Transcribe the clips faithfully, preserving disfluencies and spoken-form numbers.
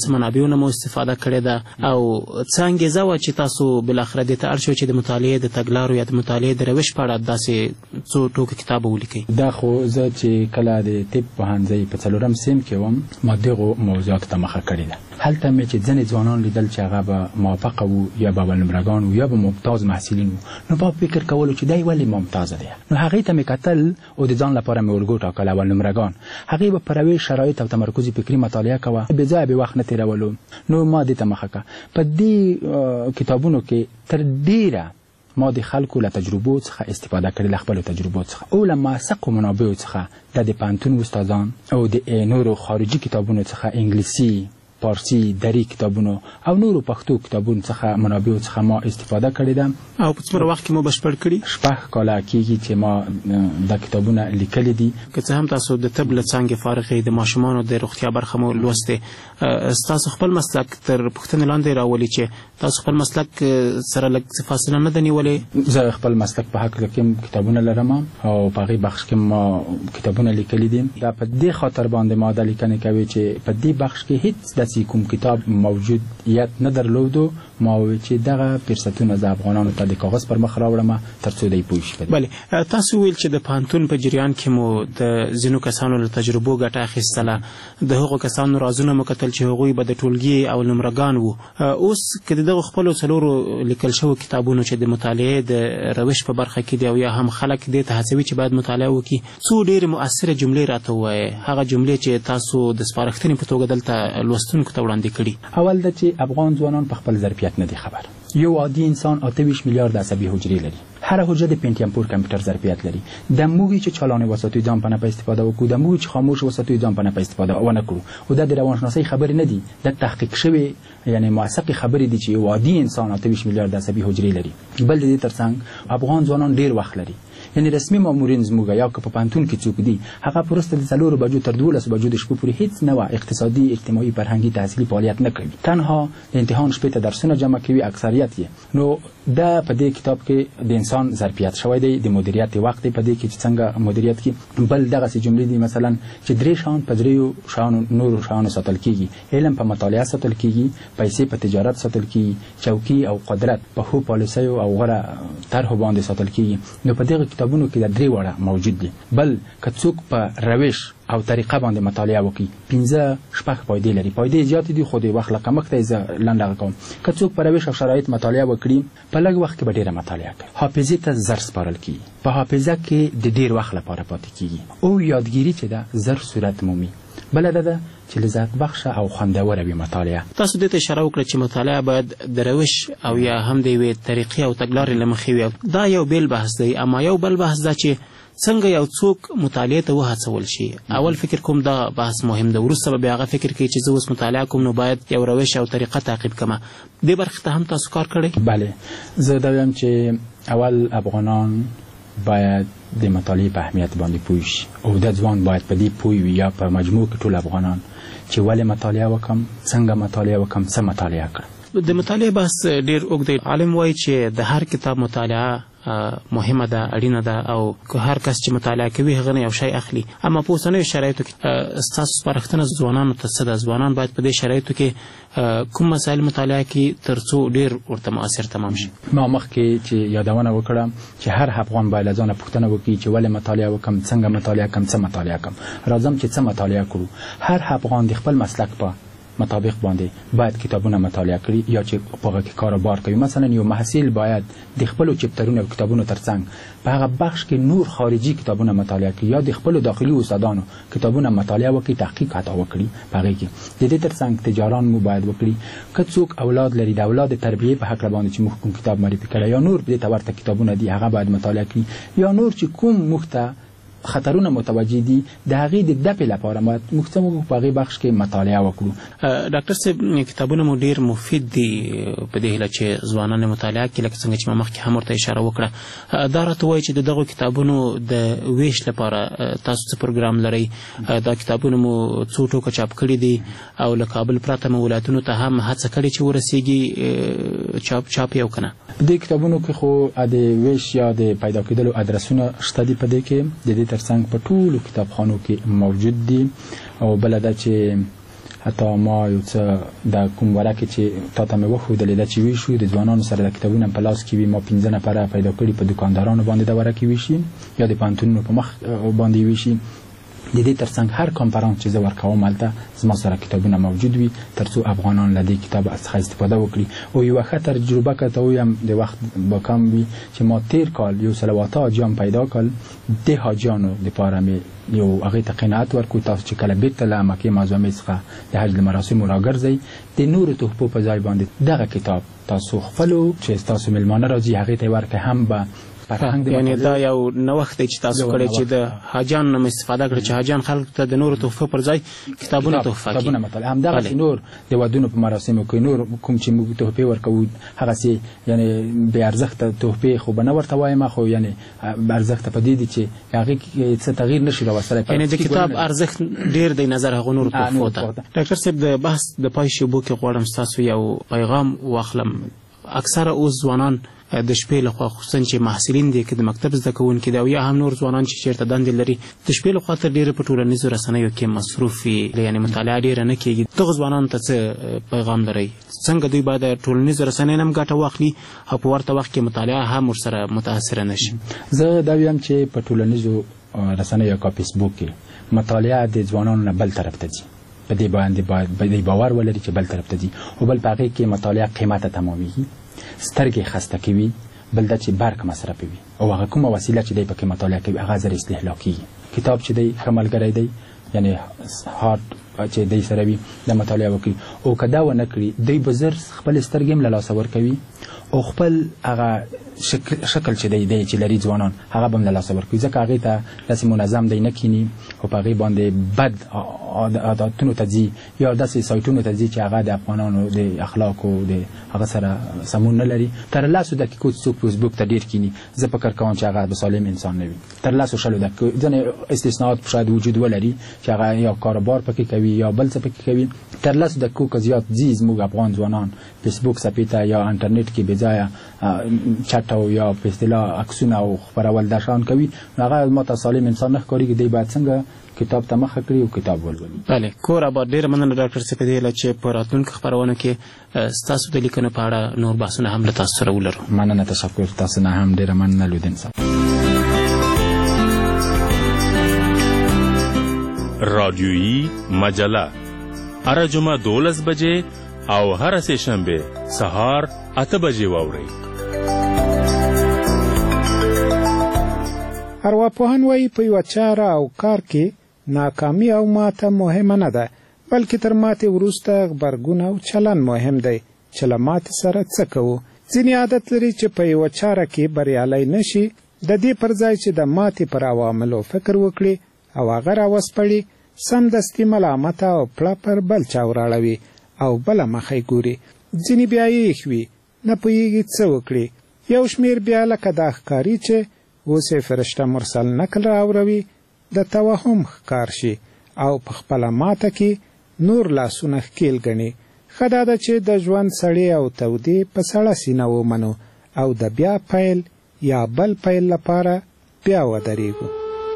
څه منابعونه مو استفاده کړې ده او څه انګېزه وه چې تاسو بالاخره دې ته اړ شوئ چې د مطالعې د تګلارو یا د مطالعې د روش په اړه داسې څو ټوکه کتاب ولیکئ؟ دا خو زه چې کله د طب پوهنځۍ په څلورم صنف کې وم ما دغو موضوعاتو ته مخه کړې ده. هلته مې چې ځینې ځوانان لیدل چې هغه به موفقه وو یا به اولنومرګان وو یا به ممتاز محصلین وو، نو ما فکر کولو چې دی ولې ممتازه دی. نو هغې ته مې کتل او د ځان لپاره مې ورګو ټاکل اولنومرګان. هغې به په روش شرایط او تمرکز فکري مطالعه کوه، بې ځایه بې وخت نه تېرولو. نو ما دې ته مخه کړه. په دې کتابونو کې تر ډېره ما د خلکو له تجربو څخه استفاده کړې، له خپلو تجربو څخه او له موثقو منابعو څخه د د پوهنتون استادان او د نورو خارجي کتابونو څخه انګلیسي، فارسی، دری کتابونو او نورو پښتو کتابونو څخه منابعو څخه ما استفاده کړې ده. او په څومره وخت کې مو بشپړ کړي؟ شپږ کاله کېږي چې ما دا کتابونه لیکلي دي. که څه هم تاسو د طب له څانګې فارغ یې، د ماشومانو د روغتیا برخه مو لوستې، ستاسو خپل مسلک تر پوښتنې لاندې راولي چې تاسو خپل مسلک سره لږ څه فاصله نه ده نیولې؟ زه خپل مسلک په هکله کې کتابونه لرم او په هغې بخش کې ما کتابونه لیکلي دي. دا په دې خاطر باندې ما دا لیکنې کوي چې په دې بخش کې هیڅ داسې کوم کتاب موجودیت نه درلودو. ما وویل چې دغه فرصتونه زه افغانانو ته د کاغذ پر مخ راوړم تر څو دوی پوه شي. بلې، تاسو ویل چې د پوهنتون په جریان کې مو د ځینو کسانو له تجربو ګټه اخیستله، د هغو کسانو رازونه مو کتل چې هغوی به د ټولګي او اولنومرګان وو. اوس که د دغو خپلو څلورو لیکل شوو کتابونو چې د مطالعې د روش په برخه کې دي او یا هم خلک دې ته هڅوي چې باید مطالعه وکړي، څو ډېرې مؤثره جملې راته ووایئ، هغه جملې چې تاسو د سپارښتنې په توګه دلته لوستونکو ته وړاندې کړي. اول دا چې افغان ځوانان په خپل ظرفیت نه دي خبر. یو عادي انسان اته ویشت میلیارد عصبي حجرې لري. هر حجره د پنټیم پور کمپیوټر ظرفیت لري. د موږ چې چالانه وساتو ځان په نه په استفاده وکړو، د موږ چې خاموش وساتو ځان په نه په استفاده ونه کړو. او دا د روانشناسۍ خبرې نه دي، د تحقیق شوی یعنی موثقې خبرې دي چې یو عادي انسان اته ویشت میلیارد عصبي حجرې لري. بل د دې ترڅنګ افغان ځوانان ډیر وخت لري. یعنی رسمي مامورین زموږ یا که په پوهنتون کې څوک دي، هغه پرسته د څلورو بجو تر دولسو بجو د شپې پورې هیڅ نوع اقتصادي، اجتماعي، فرهنګي، تحصیلي فعالیت نه کوي. تنها د امتحان شپې ته درسونه جمع کوي اکثریت یې. نو دا په دې کتاب کې د انسان ظرفیت شوی دی، د مدیریت وخت په دې کې چې څنګه مدیریت کې. بل دغسې جملې دي مثلا چې درې شیان په دریو شیانو نورو شیانو ساتل کېږي. علم په مطالعه ساتل کېږي، پیسې په تجارت ساتل کېږي، چوکۍ او قدرت په ښو پالیسیو او غوره طرحو باندې ساتل کېږي. نو په دغه کتابونو کې د درې وړه موجود دي. بل که څوک په روش او طریقه باندې مطالعه وکړي، پنځه شپږ فایدې لري. فایدې زیاتې دي خو د وخت له کمښته یې زه لنډه کوم. که څوک په روش او شرایط مطالعه وکړي، په لږ وخت کې به ډېره مطالعه کوي. حافظې ته زر سپارل کېږي، په حافظه کې د ډېر وخت لپاره پاتې کېږي. او یادګیري چې ده زر صورت مومي. بله ده ده چې لذت بخشه او خوندوره وي مطالعه. تاسو دې ته اشاره وکړه چې مطالعه باید د روش او یا هم د یوې طریقې او تګلارې له مخې وي. دا یو بیل بحث دی. اما یو بل بحث دا چې څنګه یو څوک مطالعه ته وهڅول شي. اول فکر کوم دا بحث مهم ده، وروسته به بیا هغه فکر کوي چې زه اوس مطالعه کوم نو باید یو روش او طریقه تعقیب کړم. دې برخې ته هم تاسو کار کړی؟ بله، زه دا وایم چې اول افغانان باید د مطالعې په اهمیت باندې پوه شي او د ځوان باید په دې پوه وي یا په مجموع کې ټول افغانان چې ولې مطالعه وکم، څنګه مطالعه وکم، څه مطالعه کړم. د مطالعې بحث ډېر اوږد دی. عالم وایي چې د هر کتاب مطالعه مهمه ده، اړینه ده، او که هر کس چې مطالعه کوي هغه نه یو شی اخلي. اما په اوسنیو شرایطو کې ستاسو سپارښتنه ځوانانو ته څه ده؟ ځوانان باید په دې شرایطو کې کوم مسایل مطالعه کړي تر څو ډېر ورته مؤثر تمام شي؟ ما مخکې چې یادونه وکړم چې هر افغان باید له ځانه پوښتنه وکړي چې ولې مطالعه وکم، څنګه مطالعه کم، څه مطالعه کم. راځم چې څه مطالعه کړو. هر افغان د خپل مسلک په مطابق باندې باید کتابونه مطالعه کړي یا چې په هغه کې کاروبار کوي. مثلا یو محصل باید د خپلو چپټرونو او کتابونو ترڅنګ په هغه بخش کې نور خارجي کتابونه مطالعه کړي یا د خپلو داخلي استادانو کتابونه مطالعه وکړي، تحقیق حتی وکړي په هغې کې. د دې ترڅنګ تجاران مو باید وکړي. که څوک اولاد لري، د اولاد تربیې په هکله باندې چې موږ کوم کتاب معرفي کړی یا نور دې ته ورته کتابونه دي هغه باید مطالعه کړي. یا نور چې کوم موږ ته خطرونه متوجه دي د هغې د دفع لپاره باید موږ څه موږ په هغې بخش کې مطالعه وکړو. ډاکټر صاحب، کتابونه مو ډېر مفید دي په دې هیله چې ځوانان مطالعه کړي، لکه څنګه چې ما مخکې هم ورته اشاره وکړه. دا راته وایي چې د دغو کتابونو د ویش لپاره تاسو څه پروګرام لرئ؟ دا کتابونه مو څو ټوکه چاپ کړي دي او له کابل پرته مو ولایتونو ته هم هڅه کړې چې ورسیږي چاپ چاپ یې او که نه؟ په دې کتابونو کې خو د ویش یا د پیدا کېدلو ادرسونه شته دي. په دې کې د دې ترڅنګ په ټولو کتابخانو کې موجود دي. او بله ده چې حتی ما یو څه د کوم ورکې چې تا ته مې وښودلې ده چې ویشو د ځوانانو سره د کتابونه په لاس کې وي ما پنځه نفره پیدا کړي په دکاندارانو باندې د ورکې ویشي یا د پوهنتونونو په مخ باندې ویشي. د دې ترڅنګ هر کانفرانس چې زه ورکوم هلته زما سره کتابونه موجود وي تر څو افغانان له دې کتاب څخه استفاده وکړي. او یوه ښه تجربه که ته ووایم د وخت به کم وي چې ما تیر کال یو سل او اته حاجیان پیدا کړل. د حاجیانو دپاره مې یو هغې ته قناعت ورکړو تاسو چې کله بېرته له مکې معظمې څخه د حج د مراسمو راګرځئ د نورو تحفو په ځای باندې دغه کتاب تاسو خپلو چې ستاسو میلمانه راځي هغې ته یې ورکړئ. هم به یعنی دا یو نوښت دی چې تاسو کړی چې د حاجیانو نه استفاده کړئ چې حاجیان خلکو ته د نورو تحفو پر ځای کتابونه تحفه کړي. مطلب همدغسې نور د ودونو په مراسمو کې نور کوم چې موږ تحفې ورکوو هغسې یعنی بې ارزښته تحفې خو به نه ورته وایم خو یعنی ارزښته په دې دي چې هغې کې څه تغییر نشي راوستلی. یعنی د کتاب ارزښت ډېر دی نظر هغو نورو تحفو ته. ډاکټر صاحب د بحث د پای شیبو کې غواړم ستاسو یو پیغام واخلم. اکثره اوس ځوانان د شپې لخوا خصوصا چې محصلین دي که د مکتب زده کوونکي دي او یا هم نور ځوانان چې چېرته دندې لري د شپې لخوا تر ډېره په ټولنیزو رسنیو کې مصروف وي یعنې مطالعه ډېره نه کېږي. دغو ځوانانو ته څه پیغام لرئ؟ څنګه دوی باید د ټولنیزو رسنیو نه هم ګټه واخلي او په ورته وخت کې مطالعه هم ورسره متاثره نه شي؟ زه دا وایم چې په ټولنیزو رسنیو یا فیسبوک کې مطالعه د ځوانانو نه بل طرف ته ځي. په دې باندې باید باور ولري چې بل طرف ته ځي او بل په هغې کې مطالعه قیمته تمامېږي سترګې خسته کوي بل دا چې برق مصرفوي او هغه کومه وسیله چې دی پکې مطالعه کوي هغه زر استهلاک کېږي. کتاب چې دی ښه ملګری دی یعنې هارډ چې دی سره وي د مطالعه وکړي او که دا ونه کړي دوی به زر خپل سترګې هم له لاسه ورکوي او خپل هغه شکل چې دی دی چې لري ځوانان هغه به هم له لاسه ورکوي ځکه هغې ته داسې منظم دی نه کښیني او په هغې باندې بد عادتونو ته ځي یا داسې سایټونو ته ځي چې هغه د افغانانو د اخلاقو د هغه سره سمون نه لري. تر لسو دقیقو چې څوک فیسبوک ته ډېر کښیني زه فکر کوم چې هغه به سالم انسان نه وي. تر لسو شلو دقیقو ځینې استثناءات شاید وجود ولري چې هغه یا کاروبار پکې کوي یا بل څه پکې کوي. تر لسو دقیقو که زیات ځي زموږ افغان ځوانان فیسبوک صفحې ته یا انټرنیټ کې بې ځایه چټ او یا په اصطلاح عکسونه او خپرول دا شیان کوي نو هغه ماته سالم انسان نه ښکارېږي. دی باید څنګه کتاب ته مخه کړي او کتاب ولولي. بله کور آباد ډېره مننه ډاکټر صاحب په دې هیله چې په راتلونکو خپرونو کې ستاسو د لیکنو په اړه نور بحثونه هم له تاسو سره ولرو. مننه تشکر تاسو نه هم ډېره مننه لودین صاحب. رادیویی مجله هره جمعه دولس بجې او هره سه شنبه سهار اته بجې واورئ. ارواپوهان وایي په یوه چاره او کار کې ناکامي او ماته مهمه نه ده بلکې تر ماتې وروسته غبرګون او چلن مهم دی چې له ماتې سره څه کوو. ځینې عادت لري چې په یوه چاره کې بریالی نه شي د دې پر ځای چې د ماتې پر عواملو فکر وکړي او هغه راوسپړي سمدستي ملامته او پړه پر بل چا وراړوي او بله مخه یې ګوري. ځینې بیا یې ایښ وي نه پوهېږي څه وکړي. یو شمېر بیا لکه دا ښکاري چې اوس یې فرشته مرسل نکل راوروي د توهم ښکار شي او په خپله ماته کې نور لاسونه ښکیل ګڼي. ښه دا ده چې د ژوند سړې او تودې په سړه سینه ومنو او د بیا پیل یا بل پیل لپاره بیا ودرېږو.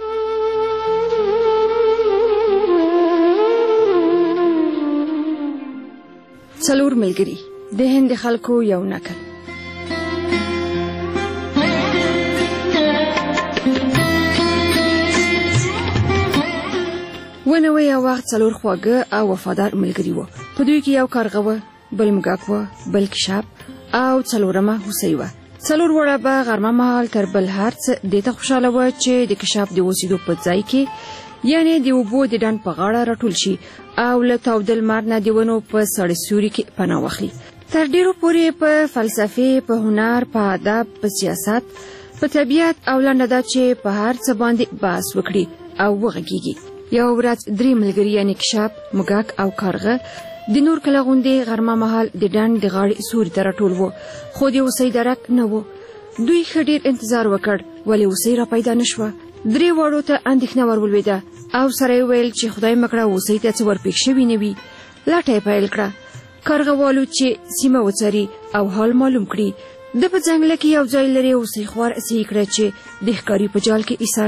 څلور ملګري د هند خلکو یو نکل. ونوی یو وخت څلور خواږه او وفادار ملګري وو. په دوی کې یو کارغه وه، بل موږک وه، بل کشاب او څلورمه هوسۍ وه. څلور وړه به غرمه مهال تر بل هر څه دې ته خوشحاله وه چې د کشاب د اوسېدو په ځای کې یعنې د اوبو د ډنډ په غاړه راټول شي او له تاوده لمر نه د ونو په سړې سیوري کې پناه واخلي. تر ډېرو پورې په فلسفې، په هنر، په ادب، په سیاست، په طبیعت او لنډه دا چې په هر څه باندې بحث وکړي او وغږېږي. یو ورځ درې ملګري یعنې کشاب، موږک او کارغه د نور کله غوندې غرمه مهال د ډنډ د غاړې سوري ته راټول وو خو د هوسۍ درک نه و. دوی ښه ډېر انتظار وکړ ولې هوسۍ را پیدا نه شوه. درې واړو ته اندېښنه ور ولوېده او سره یې ویل چې خدای مه کړه هوسۍ ته څه ورپېښ شوي نه وي. لټه یې پیل کړه. کارغه والوت چې سیمه وڅري او حال معلوم کړي. د په ځنګله کې یو ځای لرې هوسۍ خوار هڅې یې کړه چې د ښکاري په جال کې ایساره ده.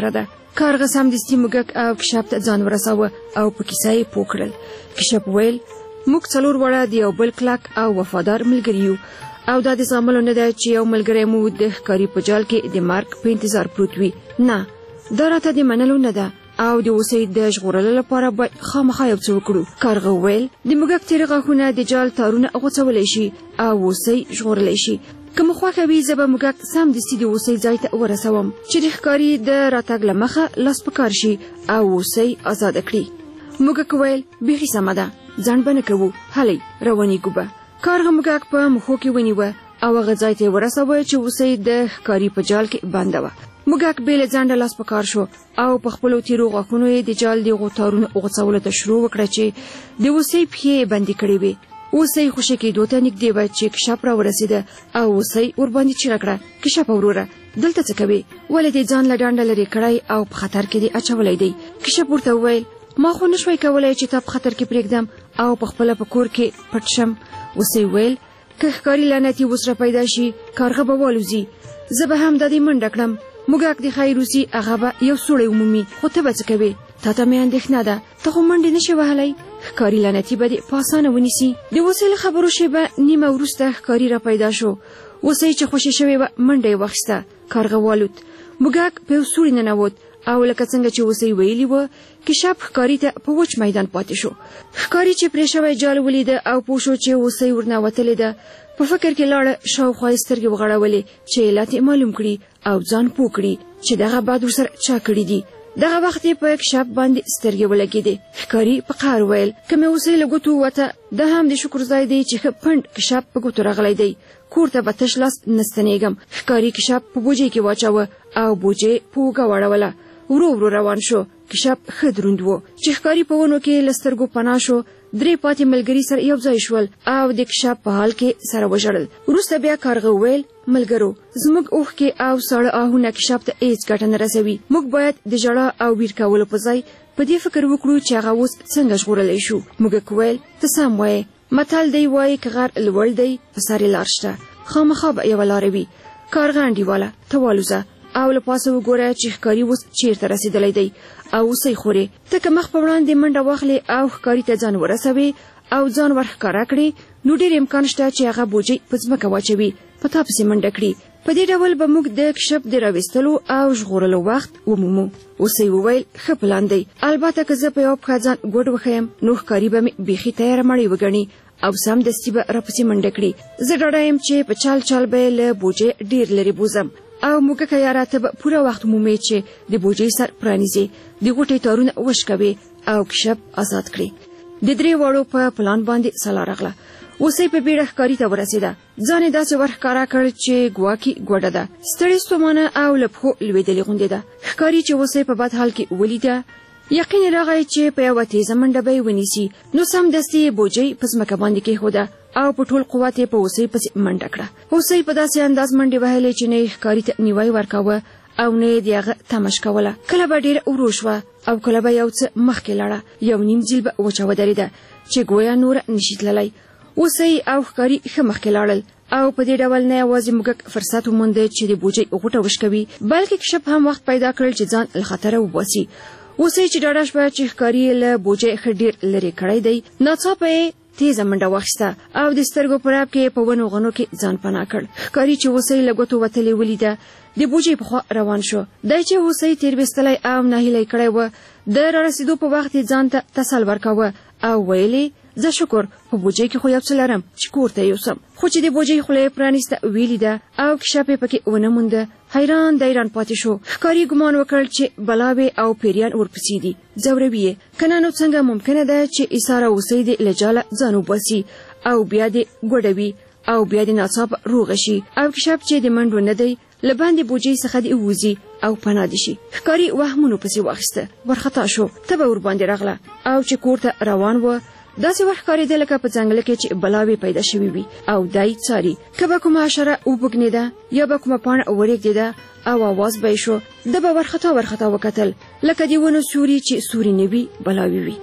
کارغه سمدستي موږک او کشپ ته ځان ورساوه او په کیسه یې پوه کړل. کشپ ویل موږ څلور واړه د یو بل کلک او وفادار ملګري یو او دا د زغملو نه ده چې یو ملګری مو د ښکاري په جال کې د مرګ په انتظار پروت وي. نه، دا راته د منلو نه ده او د هوسۍ د ژغورلو لپاره باید خامخا یو څه وکړو. کارغه وویل د موږک تېره غاښونه د جال تارونه غوڅولی شي او هوسۍ ژغورلی شي. که مو خوښه وي زه به موږک سمدستي د هوسۍ ځای ته ورسوم چې د ښکاري د راتګ له مخه لاس په کار شي او هوسۍ ازاده کړي. موږک وویل بیخي سمه ده، ځنډ به نه کوو، هلئ روانېږو به. کارغه موږک په مخو کې ونیوه او هغه ځای ته یې ورسوه چې هوسۍ د ښکاري په جال کې بنده وه. موږک بې له ځنډه لاس په کار شو او په خپلو تیرو غاښونو یې د جال د غوتارونو غوڅولو ته شروع وکړه چې د هوسۍ پښې یې بندې کړې وې. هوسۍ خوشې کېدو ته نږدې وه چې کشپ راورسېده او هوسۍ ورباندې چیغه کړه کشپ وروره دلته څه کوې؟ ولې دې ځان له ډنډه لرې کړی او په خطر کې دې اچولی دی؟ کشپ ورته وویل ما خو نشوی کولی چې تا په خطر کې پرېږدم او په خپله په کور کې پټ شم. هوسۍ ویل که ښکاري لعنتي اوس را پیدا شي کارغه به والوځي، زه به هم د دې منډه کړم. موږک د خیر روسي هغه به یو سوړی ومومي، خو ته به څه کوې؟ تا ته مې اندېښنه ده، ته خو منډې نشې وهلی، ښکاري لعنتي به دې په اسانه ونیسي. د هوسۍ له خبرو شیبه نیمه وروسته ښکاري را پیدا شو. هوسۍ چې خوشې شوې وه منډه یې واخیسته. کارغه والوت، موږک په یو سوړي ننوت او لکه څنګه چې هوسۍ ویلي وه کشپ ښکاري ته په وچ میدان پاتې شو. ښکاري چې پرې شوی جال ولیده او پوه شو چې هوسۍ ورنوتلې ده، په فکر کې لاړه، شاوخوا یې سترګې وغړولې چې علت یې معلوم کړي او ځان پوه کړي چې دغه باد ورسره چا کړي دي. دغه وخت یې په کشپ باندې سترګې ولګېدې. ښکاري په قهر ویل که مې هوسۍ له ګوتو ووته دا هم د شکر ځای دی چې ښه پنډ کشپ په ګوتو راغلی دی، کور ته به تش لاس نه ستنېږم. ښکاري کشپ په بوجۍ کې واچوه او بوجۍ په اوږه واړوله. ورو ورو روان شو. کشپ ښه دروند و چې ښکاري په ونو کې له سترګو پناه شو. درې پاتې ملګري سره یو ځای شول او د کشپ په حال کې سره وژړل. وروسته بیا کارغه وویل ملګرو زموږ اوښکې او ساړه آهونه کشپ ته هېڅ ګټه نه رسوي. موږ باید د ژړا او ویر کولو په ځای په دې فکر وکړو چې هغه اوس څنګه ژغورلی شو. موږک ویل ته سم وایې، متل دی وایي که غر لوړ دی په سر یې لار شته، خامخا به یوه لاره وي. کارغه انډیواله ته والوځه او له پاسه وګوره چې ښکاري اوس چیرته رسېدلی دی او هوسۍ خورې. ته که مخ په وړاندې منډه واخلې او ښکاري ته ځان ورسوې او ځان ورښکاره کړې نو ډېر امکان شته چې هغه بوجۍ په ځمکه واچوي، په تا پسې منډه کړي. په دې ډول به موږ د کشپ د راویستلو او ژغورلو وخت ومومو. هوسۍ وویل ښه پلان دی، البته که زه په یوه پښه ځان ګوډ وښیم نو ښکاري به مې بیخي تیاره مړی وګڼي او سمدستي به راپسې منډه کړي. زه ډاډه یم چې په چال چال به یې له بوجۍ ډېر لرې بوزم او موږکه یاره ته به پوره وخت مومې چې د بوجۍ سر پرانیزې، د غوټې تارونه وشکوې او کشپ آزاد کړې. د درې واړو په پلان باندې سلا راغله. هوسۍ په بیړه ښکاري ته ورسېده. ځان یې داسې ورښکاره کړ چې ګواکې ګوډه ده، ستړې ستومانه او له پښو لوېدلې غوندې ده. ښکاري چې هوسۍ په بد حال کې ولیده یقین یې راغی چې په یوه تیزه منډه به یې ونیسي، نو سمدستي یې بوجۍ په ځمکه باندې کېښوده او په ټول قوت یې په هوسۍ پسې منډه کړه. هوسۍ په داسې انداز منډې وهلې چې نه یې ښکاري ته نیوی ورکاوه او نه یې د هغه تمه کوله. کله به ډېره ورو شوه او کله به یو څه مخکې لاړه، یو نیم ځیل به وچه ودرېده چې ګویا نوره نشي تللی. هوسۍ او ښکاري ښه مخکې لاړل او په دې ډول نه یوازې موږک فرصت ومونده چې د بوجۍ غوټه وشکوي، بلکې کشپ هم وخت پیدا کړل چې ځان له خطره وباسي. هوسۍ چې ډاډه شوه چې ښکاري له بوجۍ ښه ډېر لرې کړی دی، ناڅاپه یې تیزه منډه واخیسته او د سترګو په رپ کې په ونو غنو کې ځان پناه کړ. ښکاري چې هوسۍ له ګوتو وتلې ولیده د بوجۍ په خوا روان شو. دی چې هوسۍ تېر ویستلی او ناهیلی کړی و، د رارسېدو په وخت یې ځان ته تسل ورکاوه او ویلې زه شکر په بوجۍ کې خو یو څه لرم چې کور ته یوسم. خو چې د بوجۍ خوله یې پرانیسته ویلې ده او کشپ یې پکې ونه مونده، حیران دیران پاتې شو. ښکاري ګمان وکړ چې بلاوې او پیریان ورپسې دي، ځوروي یې. که نه نو څنګه ممکنه ده چې ایساره هوسۍ دې له جاله ځان وباسي او بیا دې ګوډوي او بیا دې ناڅاپه روغه شي او کشپ چې د منډو نه دی له باندې بوجۍ څخه دې ووځي او پناه دې شي. ښکاري وهمونو پسې واخیسته، ورخطا شو، تبه ورباندې راغله او چې کور ته روان و داسې وخت ښکارېده لکه په ځنګله کې چې بلاوې پیدا شوي وي او دی څاري که به کومه حشره وبوږنېده یا به کومه پاڼه ورېږدېده او اواز به یې شو، ده به ورخطا ورخطا وکتل لکه د ونو سوري چې سوري نه وي بلاوې وي.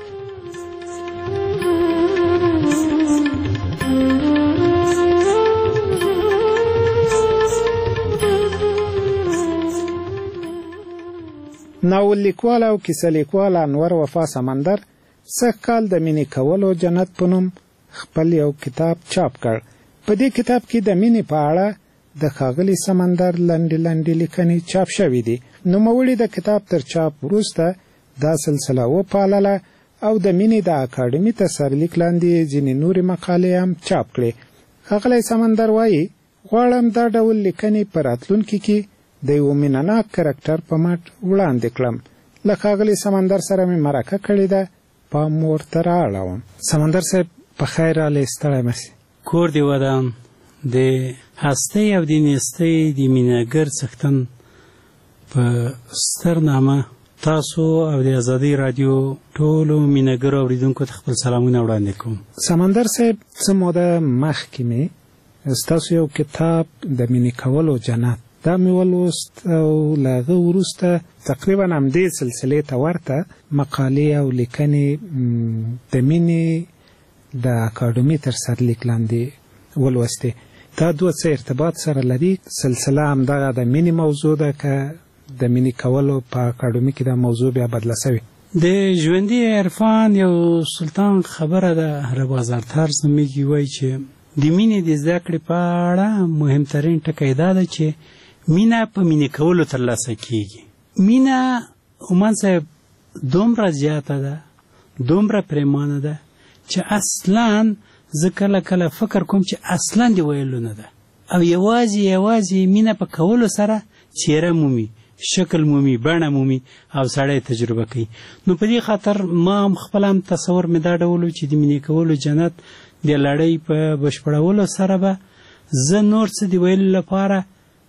ناول لیکوال او کیسه لیکوال انور وفا سمندر سږ کال د مینې کولو جنت په نوم خپل یو کتاب چاپ کړ. په دې کتاب کې د مینې په اړه د ښاغلي سمندر لنډې لنډې لیکنې چاپ شوي دي. نوموړي د کتاب تر چاپ وروسته دا سلسله وپالله او د مینې د اکاډمي تر سرلیک لاندې ځینې نورې مقالې هم چاپ کړې. ښاغلی سمندر وایي غواړم دا ډول لیکنې په راتلونکي کې د یو مینهناک کرکټر په مټ وړاندې کړم. له ښاغلي سمندر سره مې مرکه کړې ده، پام ورته رااړوم. سمندر صاحب په خیر راغلی، ستړی مه سې. کور دې ودان. د هستۍ او د نیستۍ د مینهګر څښتن په ستر نامه تاسو او د ازادۍ راډیو ټولو مینهګرو اورېدونکو ته خپل سلامونه وړاندې کوم. سمندر صاحب څه موده مخکې مې ستاسو یو کتاب د مینې کولو جنت دا مې ولوست او له هغه وروسته تقریبا همدې سلسلې ته ورته مقالې او لیکنې د مینې د اکاډمي تر سرلیک لاندې ولوستې. دا دوه څه ارتباط سره لري؟ سلسله همدغه د مینې موضوع ده که د مینې کولو په اکاډمي کې دا موضوع بیا بدله شوې؟ د ژوندي عرفان یو سلطان خبره ده، ربازار طرز نومیږي، وایي چې د مینې د زده کړې په اړه مهمترین ټکی دا ده چې مینه په مینې کولو ترلاسه کیږي. مینه عمان صاحب دومره زیاته ده، دومره پریمانه ده چې اصلا زه کله کله فکر کوم چې اصلا دی ویلو نه ده، او یوازې یوازې مینه په کولو سره څیره مومي، شکل مومي، بڼه مومي او سړی تجربه کوي. نو په دې خاطر ما هم خپل هم تصور مې دا ډول چې د مینې کولو جنت د لړۍ په بشپړولو سره به زه نور څه د ویلو لپاره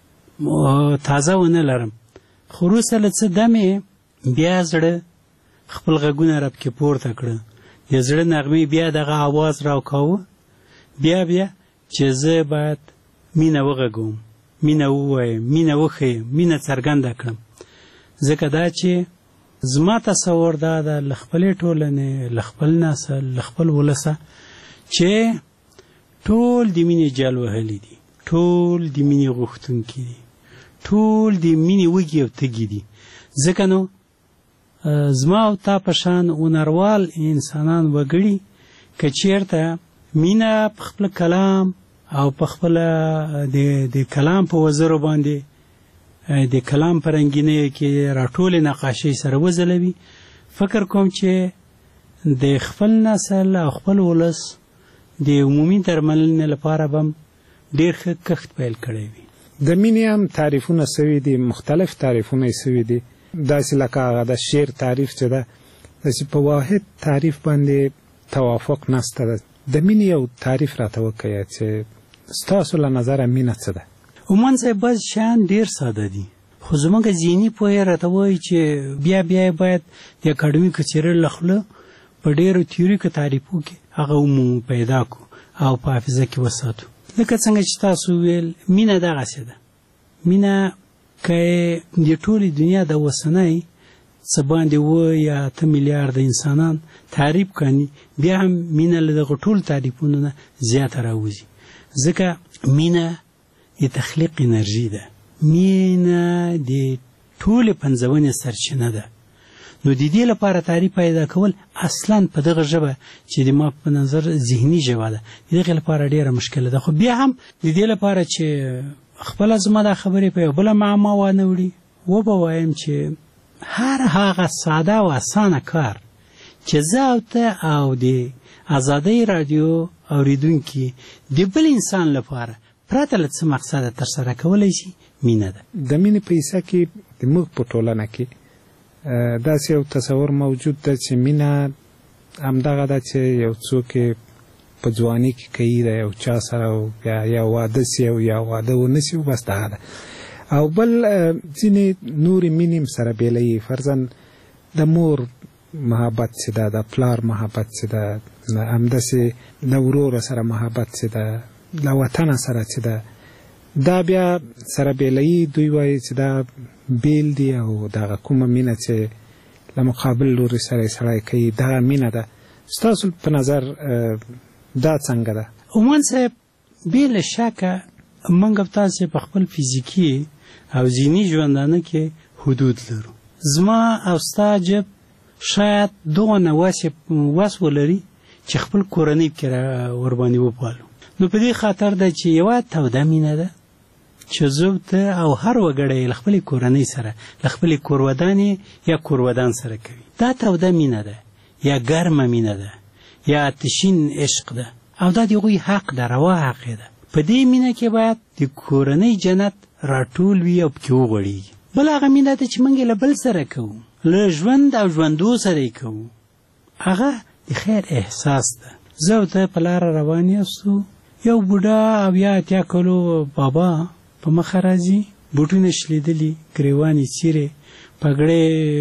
تازه ونه لرم. خو وروسته له څه دمې بیا زړه خپل غږونه رپکې پورته کړه، د زړه نغمې بیا دغه آواز راوکاوه، بیا بیا چې زه باید مینه وغږوم، مینه ووایم، مینه وښیم، مینه څرګنده کړم. ځکه دا چې زما تصور دا ده له خپلې ټولنې، له خپل نسل، له خپل ولسه چې ټول د مینې جال وهلي دي، ټول د مینې غوښتونکي دي، ټول د مینې وږي او تږي دي. ځکه نو زما او تا په شان هنروال انسانان وګړي که چېرته مینه په خپل کلام او په خپله د کلام په وزرو باندې د کلام په رنګینیو کې راټولې نقاشۍ سره وځلوي، فکر کوم چې د خپل نسل او خپل ولس د عمومي درملنې لپاره به ډېر ښه کښت پیل کړی وي. د مینې هم تعریفونه سوي دي، مختلف تعریفونه یې سوي دي، داسې لکه هغه د شعر تعریف چې ده داسې په واحد تعریف باندې توافق نسته ده. د مینې یو تعریف راته وکړه چې ستاسو له نظره مینه څه ده؟ عمان صاحب بعض شیان ډېر ساده دي، خو زموږ ذهني پوهه راته وایي چې بیا بیا باید د اکاډمیکو څیرل له خوله په ډېرو تیوریکو تعریفو کې هغه عموم پیدا کړو او په حافظه کې وساتو. لکه څنګه چې تاسو ویل مینه دغسې ده. مینه که د ټولې دنیا د اوسنۍ څه باندې اوه یا اته میلیارده انسانان تعریف کړي، بیا هم مینه له دغه ټولو تعریفونو نه زیاته راوځي. ځکه مینه د تخلیق انرژي ده، مینه د ټولې پنځونې سرچینه ده. نو د دې لپاره تعریف پیدا کول اصلا په دغه ژبه چې د ما په نظر ذهني ژبه ده، د دغې لپاره ډېره مشکله ده. خو بیا هم د دې لپاره چې خپله زما دا خبرې په یو بله معما وانه وړي، وبه وایم چې هر هغه ساده او اسانه کار چې زه او ته او د ازادۍ راډیو اورېدونکي د بل انسان لپاره پرته له څه مقصده ترسره کولی شي، مینه ده. د مینې په حصه کې زموږ په ټولنه کې داسې یو تصور موجود ده چې مینه همدغه ده چې یو څوک په ځواني کې کوي د یو چا سره یا یا واده سي او یا واده ونه سي، بس دغه ده. او بل ځینې نورې مینې سره بېلوي، فرضاً د مور محبت چې ده، د پلار محبت چې ده، همداسې د وروره سره محبت چې ده، له وطنه سره چې ده، دا بیا سره بېلوي. دوی وایي چې دا بیل دي او دغه کومه مینه چې له مقابل لوري سره یې سړی کوي دغه مینه ده. ستاسو په نظر دا څنګه ده؟ عمان صاحب بې له شکه موږ تاسې په خپل فزیکي او ذهني ژوندانه کې حدود لرو. زما او ستا جب شاید دغه وس ولري چې خپل کورنۍ پکې ورباندې وپالو. نو په دې خاطر ده چې یوه توده مینه ده چې زه ته او هر وګړی له خپلې کورنۍ سره له خپلې کورودانې یا کورودان سره کوي. دا توده مینه ده یا ګرمه مینه ده یا آتشین عشق ده او دا د هغوی حق ده، روا حق ده. په دې مینه کې باید د کورنۍ جنت راټول وي او پکې وغوړېږي. بل هغه مینه ده چې موږ له بل سره کوو، له ژوند او ژوندو سره یې کوو. هغه د خیر احساس ده. زه او ته په لاره روان یاستو، یو بوډا او یا اتیا کلو بابا په مخه راځي، بوټونه شلیدلي، ګریوانې څیرې، پګړې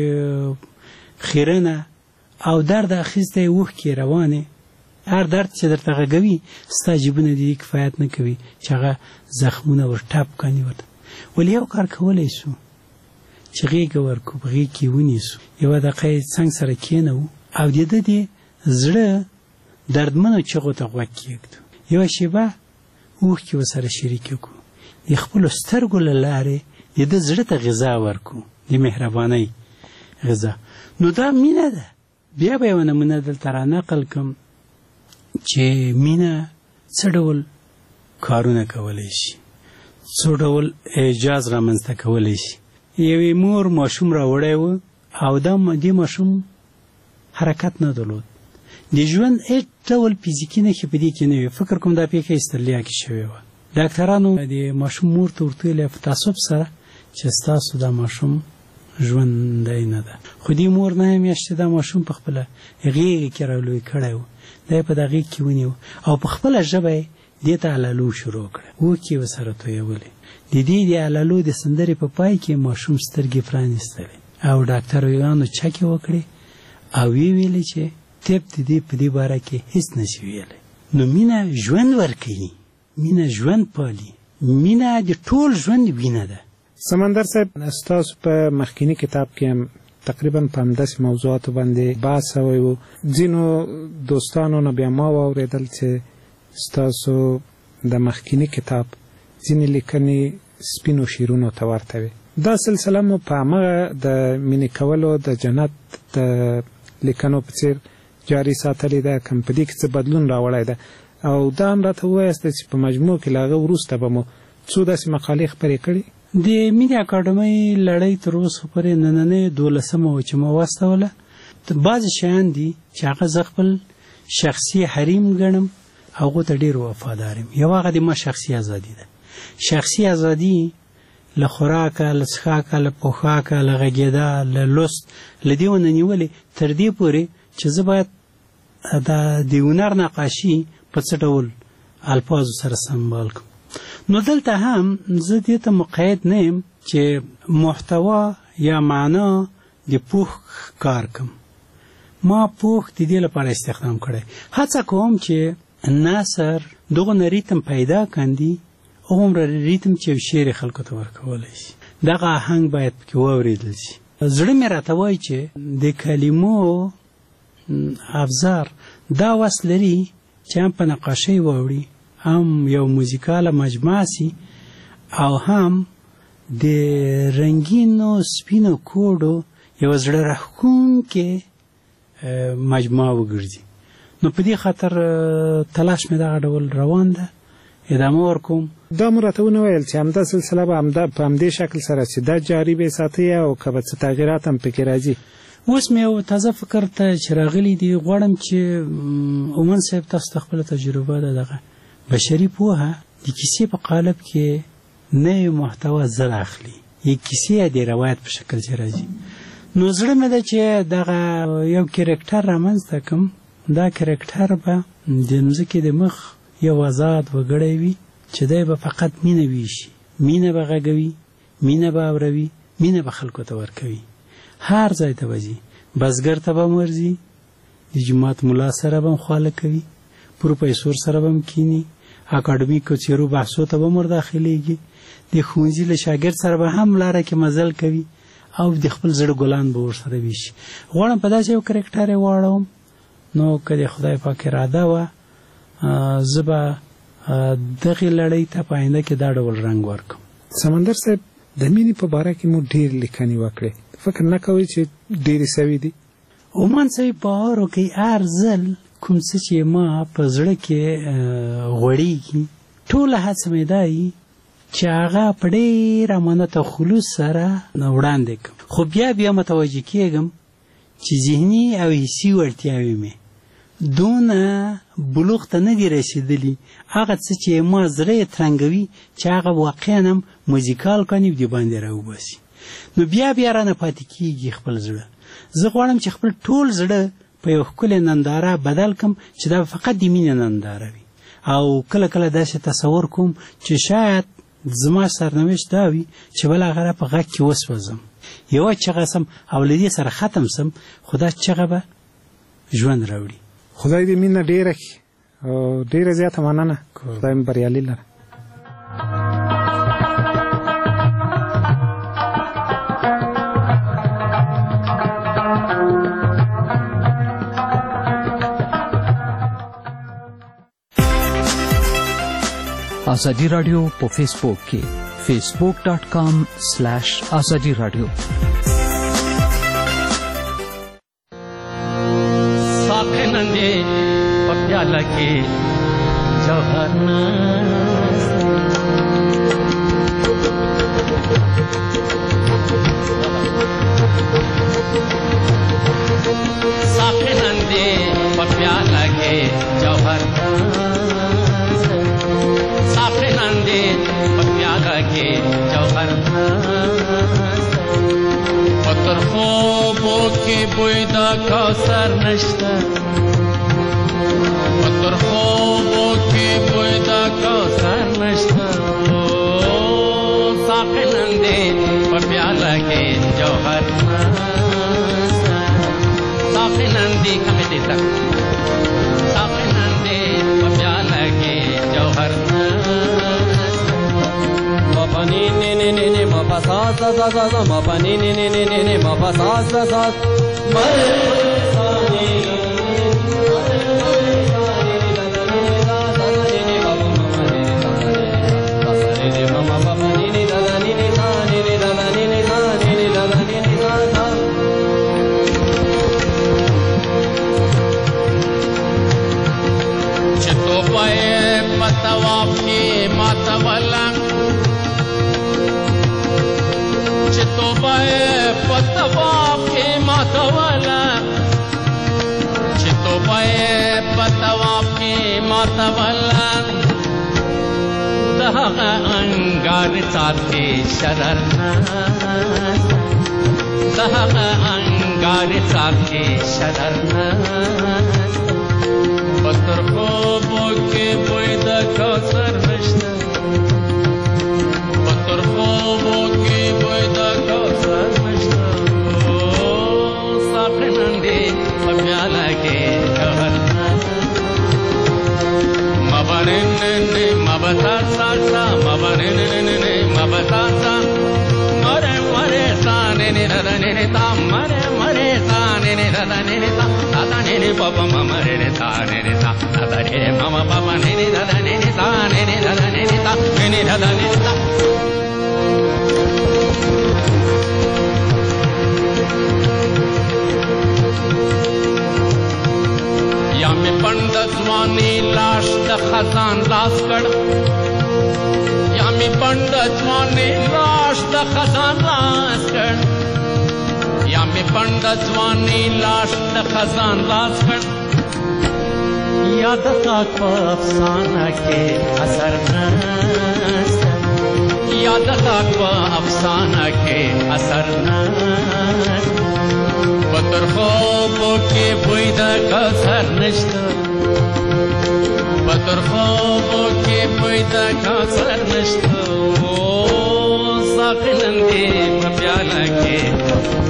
خیرنه او درد اخیستی اوښکې روانې. هر درد چې درته غږوي ستا جیبونه د دې کفایت نه کوي چې هغه زخمونه ور ټاپ کړي ورته. ولې یو کار کولی سو چې غېږه ورکړو، په غېږ کې ونیسو، یوه دقیقه یې څنګ سره کښېنوو او د ده د زړه دردمنو چغو ته غوږ کېږدو. یوه شېبه اوښکې ورسره شریکې کړو، د خپلو سترګو له لارې د ده زړه ته غذا ورکړو، د مهربانۍ غذا. نو دا مینه ده. بیا به یوه نمونه دلته رانقل کړم چې مینه څه ډول کارونه کولی شي، څو ډول اعجاز رامنځته کولی شي. یوې مور ماشوم راوړی و او دا دې ماشوم حرکت نه درلود، د ژوند هېڅ ډول فزیکي نښې په دې کې نه وي. فکر کوم دا پیښه استرالیا کې شوې وه. ډاکټرانو د ماشوم مور ته ورته ویلې په تعصب سره چې ستاسو دا ماشوم ژوندی نه ده. خو دې مور نهه میاشتې دا ماشوم په خپله غېږې کې رالوی کړی و، دا یې په دا غېږ کې ونیو او په خپله ژبه یې دې ته علالو شروع کړه، اوښکې یې ورسره تویولې. د دې د علالو د سندرې په پای کې ماشوم سترګې پرانیستلې او ډاکټرویانو چکې وکړې او ویې ویلې چې طب د دې په دې باره کې هېڅ نشي ویلی. نو مینه ژوند ورکوي، مینه ژوند پالي، مینه د ټول ژوند وینه ده. سمندر صاحب، ستاسو په مخکینی کتاب کې هم تقریبا په همداسې موضوعاتو باندې بحث شوی و. ځینو دوستانو نه بیا ما واورېدل چې ستاسو د مخکینی کتاب ځینې لیکنې سپینو شیرونو ته ورته وي. دا سلسله مو په همغه د مینې کولو د جنت د لیکنو په څېر جاري ساتلې ده، که په دې کې څه بدلون راوړی ده؟ او دا هم راته ووایاست چې په مجموع کې له هغه وروسته به مو څو داسې مقالې خپرې کړي. د مینې اکاډمۍ لړۍ تر اوسه پورې نننۍ دولسمه وه چې ما واستوله. بعضې شیان دي چې هغه زه خپل شخصي حریم ګڼم، هغو ته ډېر وفادار یم. یو هغه د ما شخصي ازادي ده. شخصي ازادي له خوراکه، له څښاکه، له پوښاکه، له غږېدا، له لوست، له دې ونه نیولې تر دې پورې چې زه باید د هنر نقاشي په څه ډول الفاظو سره سمبال کړم. نو دلته هم زه دې ته مقید نه یم چې محتوا یا معنا د پوښ کار کم. ما پوښ د دې لپاره استخدام کړی. هڅه کوم چې نثر دغه نه ریتم پیدا کاندي، هغومره ریتم چې یو شعر خلکو ته ورکولی شي. دغه آهنګ باید پکې واورېدل شي. زړه مې راته وایي چې د کلمو افزار دا وس لري چې هم په نقاشۍ واوړي، هم یو موزیکاله مجموعه سي او هم د رنګینو سپینو کوډو یو زړه راښکونکې مجموعه وګرځي. نو په دې خاطر تلاش مې دغه ډول روان ده، ادامه ورکوم. دا مو راته ونه ویل چې همدا سلسله به همدا په همدې شکل سره چې دا جاري به ساتئ او که به څه تغییرات هم پکې راځي؟ اوس مې یو تازه فکر ته چې راغلی دی، غواړم چې عمان صاحب تاسو ته خپله تجربه ده دغه بشري پوهه د کیسې په قالب کې نوې محتوا زر اخلي، یک کیسې د روایت په شکل چې راځي. نو زړه مې ده چې دغه یو کرکټر رامنځته کړم. دا کرکټر به د مځکې د مخ یو آزاد وګړی وي چې دی به فقط مینه ویشي، مینه به غږوي، مینه به اوروي، مینه به خلکو ته ورکوي. هر ځای ته به ځي، بزګر ته به هم ورځي، د جومات ملا سره به هم خواله کوي، پروفیسور سره به هم کینی، اکاډمیکو څیرو بحثو ته به هم ورداخلیږي، د ښوونځي له شاګرد سره به هم لاره کې مزل کوي او د خپل زړه ګلان به ورسره ویشي. غواړم په داسې یو کرکټر یې واړوم. نو که د خدای پاک اراده وه زه به دغې لړۍ ته په آینده کې دا ډول رنګ ورکړم. سمندر صاحب، د مینې په باره کې مو ډېر لیکنې وکړې. فکر نه کوئ چې ډېرې سوي دي؟ عمان صاحب باور وکړئ هر ځل کوم څه چې ما په زړه کې غوړېږي ټوله هڅه مې دا وي چې هغه په ډېر امانت او خلوص سره وړاندې کړم، خو بیا بیا متوجه کېږم چې ذهني او حسي وړتیاوې مې دونه بلوغ ته نه دي رسېدلي، هغه څه چې ما زړه یې ترنګوي چې هغه واقعا هم موزیکال کاني دې باندې راوباسي، نو بیا بیا رانه پاتې کېږي خپل زړه. زه غواړم چې خپل ټول زړه په یو ښکلې ننداره بدل کړم چې دا فقط د مینې ننداره وي، او کله کله داسې تصور کوم چې شاید زما سرنوشت دا وي چې بالاخره په غږ کې وسوځم، یوه چغه سم او له دې سره ختم سم، خو دا چغه به ژوند راوړي. خدای دې مینه ډېره کړي او ډېره زیاته مننه، خدای مو بریالي لره. آزادی رادیو په فیسبوک کې facebook dot com slash azadi radio. साथे नंदे पप्याला के जौहर साथे नंदे पप्याला के जौहर साथे नंदे पप्याला के जौहर पत्थर خوبو کې بوی دا کوثر نشته پتر خوبو کې بوی دا کوثر نشته ساقي نندې په پیاله کې جوهر نشته ساقي نندې کومه دې تا ساقي نندې په پیاله کې جوهر مپانی نه نه نه نه مپاسا سا سا سا مپانی نه نه نه نه نه مپاسا سا سا مره سانی چتو پائے پتواف کی ماتولا چتو پائے پتواف کی ماتولا چتو پائے پتواف کی ماتولا دہغ انگار ساتھی شرر دہغ انگار ساتھی شرر پتر خوبو کې بوی د کوثر نشته پتر خوبو کې بوی د کوثر نشته ساقي نندې په پیاله کې جوهر مبرن نه مبتا سا مبرن نه مبتا سا مره مره سانه نه نه نه تا مره مره سانه نه نه نه تا تا نه پاپا ماما نه تا نه تا تا نه ماما پاپا نه نه تا نه تا نه نه تا نه تا نه نه تا یا می پند ځواني لاش د خزان لاس کړ یا می پند ځواني لاش د خزان لاس کړ یا می پند ځواني لاش د خزان لاس کړ یاد تاک په افسانه کې اثر نشته یاد تاک په افسانه کې اثر نشته پتر خوبو کې بوی د کوثر نشته پتر خوبو کې بوی د کوثر نشته ساقي نندې په پیاله کې